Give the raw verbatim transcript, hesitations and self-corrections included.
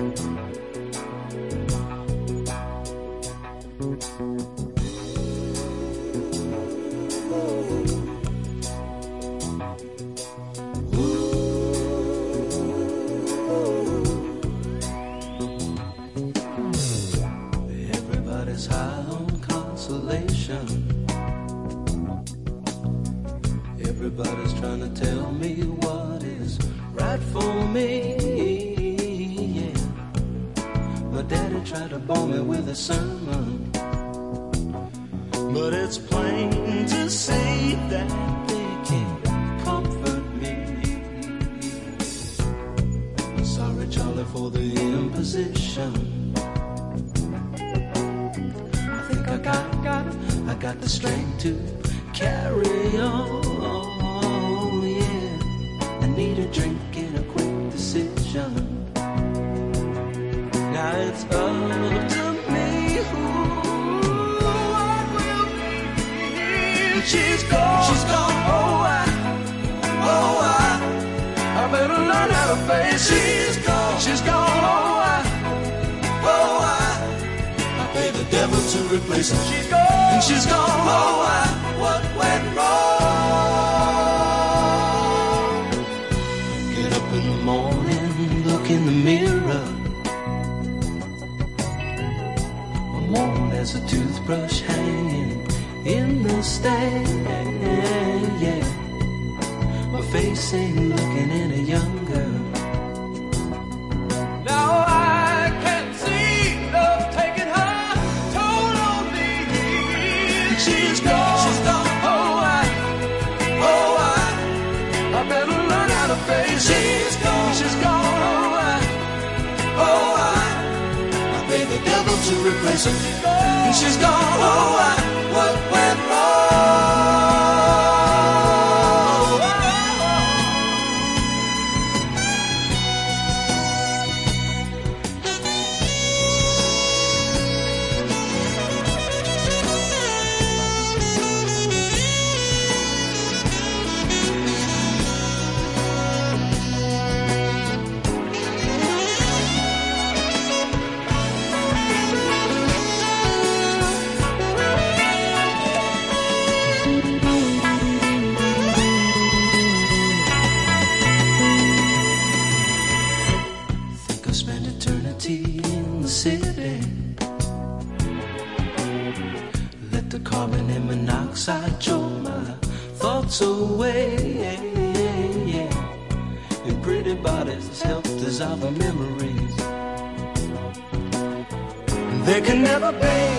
Everybody's high on consolation. Everybody's trying to tell me what is right for me. Yeah. My daddy tried to bore me with a sermon, but it's plain to see that they can't comfort me. Sorry, Charlie, for the imposition. I think I got, got, I got the strength to carry on. Yeah, I need a drink and a quick decision. Now it's up to me who I will be. She's gone, she's gone. Oh, I, oh, I, I better learn how to face. She's gone, she's gone. Oh, I, oh, I, I pay the devil to replace her. She's gone, and she's gone. Oh, I, what went wrong? Get up in the morning, look in the mirror. I'm worn as a toothbrush hanging in the stand. Yeah, my face ain't looking any younger. Now I can see love taking her toll on me. She's gone, she's gone. Oh, I, oh, I, I better learn how to face. She's gone, she's gone. Oh, I, oh, I, I pay the devil to replace her. She's gone, and she's gone. Oh, I, what went wrong? Spend eternity in the city. Let the carbon and monoxide choke my thoughts away. And pretty bodies help dissolve the memories. There can never be